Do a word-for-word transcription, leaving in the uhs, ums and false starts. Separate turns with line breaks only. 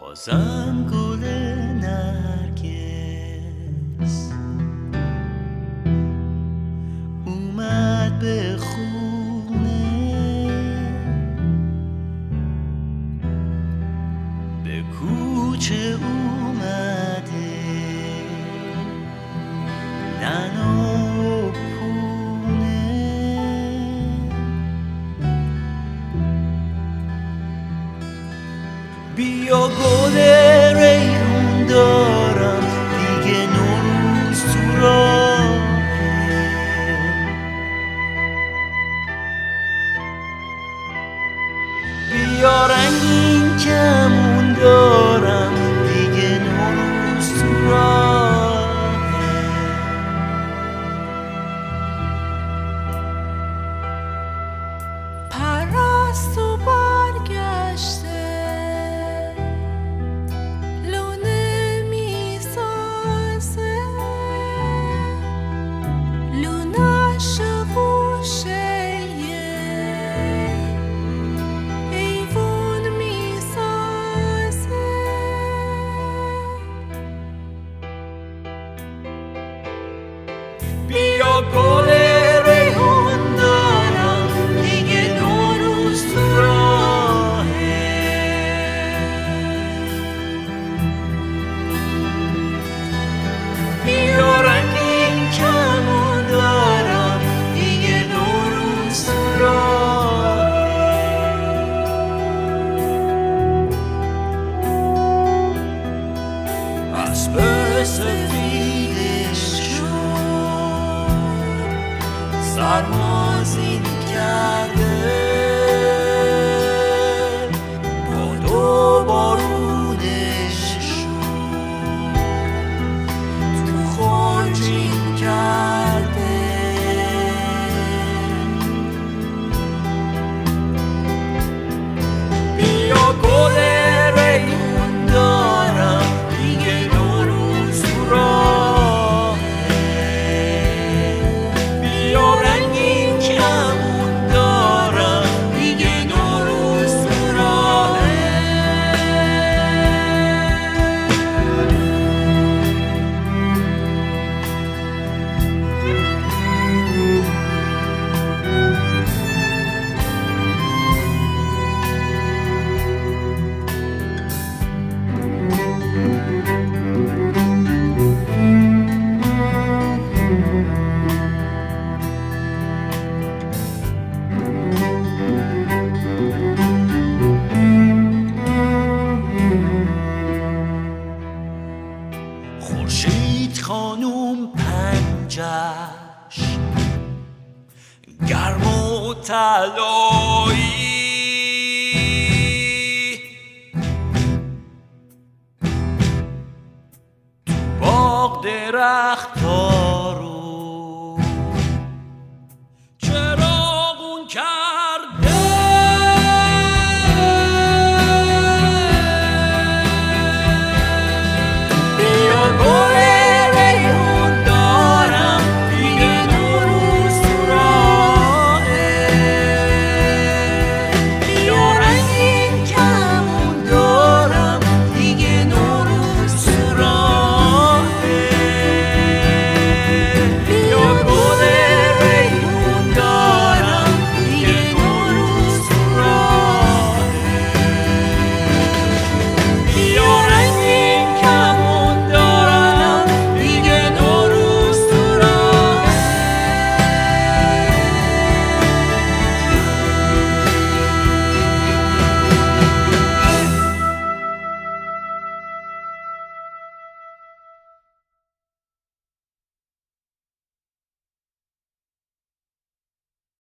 بازم گل نرگس اومد به خونه، به کوچه اومده ننا و پونه. بیا گل ریحون دارم دیگه نوروز تو راهه، بیا رنگین کمون دارم دیگه نوروز تو راهه.
پرستو برگشته لونه میسازه، لونش گوشه ایوون میسازه.
بیا گل ریحون دارم دیگه نوروز تو راهه، بیا رنگین کمون دارم دیگه نوروز تو راهه. اسب سفیدش سرمازین کرده، باد و بارونش شد تو خرجین کرده. بیا گل ریحون دارم دیگه نوروز تو راهه، بیا رنگین کمون دارم دیگه نوروز تو راهه. خورشید خانوم پنجش گرم و طلایی، تو باغ درخت‌ها